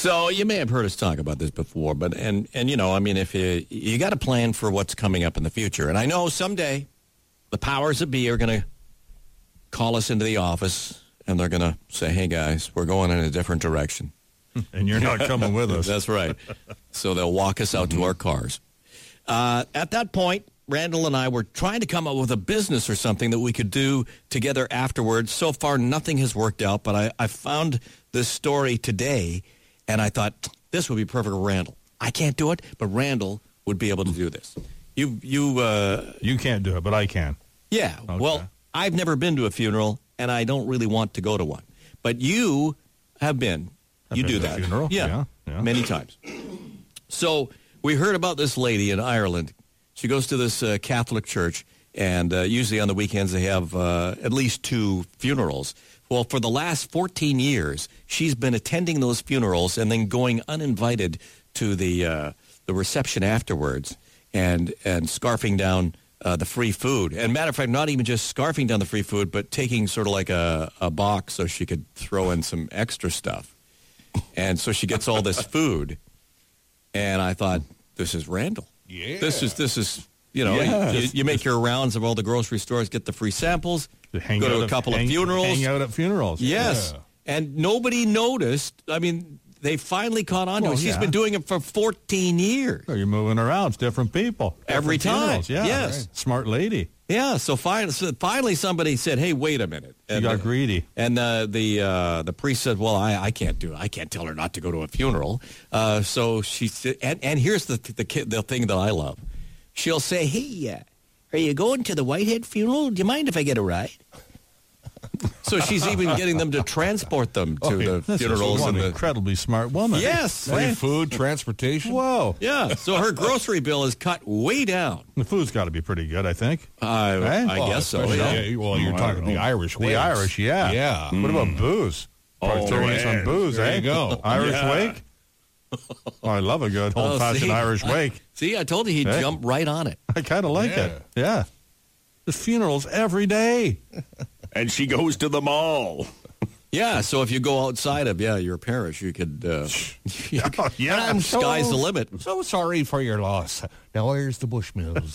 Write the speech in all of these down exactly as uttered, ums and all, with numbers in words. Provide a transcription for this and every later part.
So you may have heard us talk about this before, but and and you know, I mean, if you you got to plan for what's coming up in the future, and I know someday the powers that be are going to call us into the office and they're going to say, "Hey guys, we're going in a different direction, and you're not coming with us." That's right. So they'll walk us out mm-hmm. to our cars. Uh, at that point, Randall and I were trying to come up with a business or something that we could do together afterwards. So far, nothing has worked out, but I, I found this story today. And I thought, this would be perfect for Randall. I can't do it, but Randall would be able to do this. You you, uh, you can't do it, but I can. Yeah. Okay. Well, I've never been to a funeral, and I don't really want to go to one. But you have been. I've you been do to that. A funeral. Yeah, yeah, yeah. Many times. So we heard about this lady in Ireland. She goes to this uh, Catholic church, and uh, usually on the weekends they have uh, at least two funerals. Well, for the last fourteen years, she's been attending those funerals and then going uninvited to the uh, the reception afterwards and and scarfing down uh, the free food. And matter of fact, not even just scarfing down the free food, but taking sort of like a, a box so she could throw in some extra stuff. And so she gets all this food. And I thought, this is Randall. Yeah. This is, this is you know, yeah. you, you make your rounds of all the grocery stores, get the free samples. Hang go to a couple hang, of funerals. Hang out at funerals. Yes. Yeah. And nobody noticed. I mean, they finally caught on to well, it. She's yeah. been doing it for fourteen years. So you're moving around. It's different people. Different Every time. Funerals. Yeah. Yes. Right. Smart lady. Yeah. So finally, so finally somebody said, hey, wait a minute. And, she got uh, greedy. And uh, the uh, the priest said, well, I, I can't do it. I can't tell her not to go to a funeral. Uh, so she said, and, and here's the, the, the thing that I love. She'll say, hey, uh, are you going to the Whitehead funeral? Do you mind if I get a ride? So she's even getting them to transport them to okay, the funerals. One and the, incredibly smart woman. Yes. Free food, transportation. Whoa. Yeah. So her grocery bill is cut way down. The food's got to be pretty good, I think. Uh, right? I well, guess so. Yeah. Yeah. Well, you're Oh, talking the Irish way. The Irish, yeah. Yeah. Mm. What about booze? Probably Oh, throwing in some man. booze, There eh? you go. Irish Yeah. wake? Oh, I love a good Oh, old-fashioned see? Irish wake. See, I told you he'd Hey. jump right on it. I kind of like Yeah. it. Yeah. There's funerals every day. And she goes to the mall. Yeah, so if you go outside of, yeah, your parish, you could, uh, you could Oh, yeah. I'm so, sky's the limit. so sorry for your loss. Now here's the Bushmills.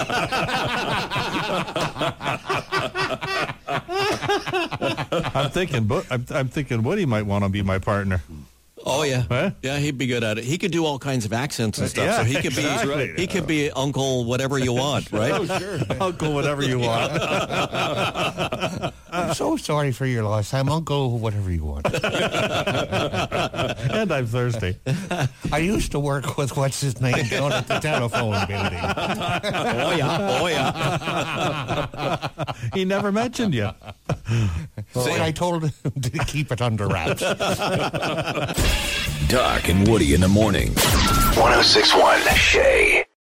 I'm thinking, but I'm, I'm thinking Woody might want to be my partner. Oh, yeah. Huh? Yeah, he'd be good at it. He could do all kinds of accents and stuff, Yeah, so he could exactly. be he could be Uncle whatever you want, right? Oh, sure. Uncle, whatever you want. I'm so sorry for your loss. I'm Uncle whatever you want. And I'm thirsty. I used to work with what's his name down at the telephone building. Oh, yeah. Oh, yeah. He never mentioned you. So I told him to keep it under wraps. Doc and Woody in the morning. one oh six point one Shay.